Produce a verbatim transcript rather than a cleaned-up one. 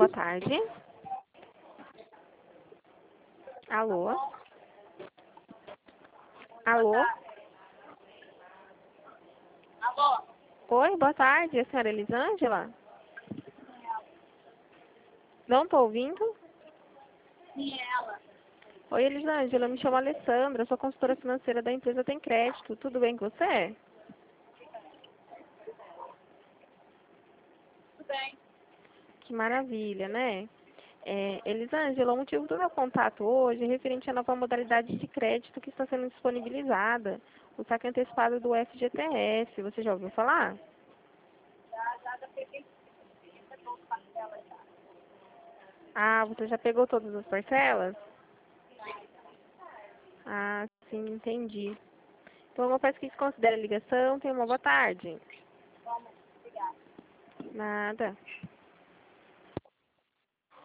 boa tarde. Alô? Alô? Alô? Oi, boa tarde, a senhora Elisângela? Não estou ouvindo? Sim, é ela. Oi, Elisângela, me chamo Alessandra, sou consultora financeira da empresa Tem Crédito. Tudo bem com você? Tudo bem. Que maravilha, né? É, Elisângela, o motivo do meu contato hoje é referente à nova modalidade de crédito que está sendo disponibilizada, o saque antecipado do F G T S. Você já ouviu falar? Já, já, já peguei todas as parcelas já. Ah, você já pegou todas as parcelas? Ah, sim, entendi. Então, eu peço que considere a ligação. Tenha uma boa tarde. Vamos, obrigada. Nada.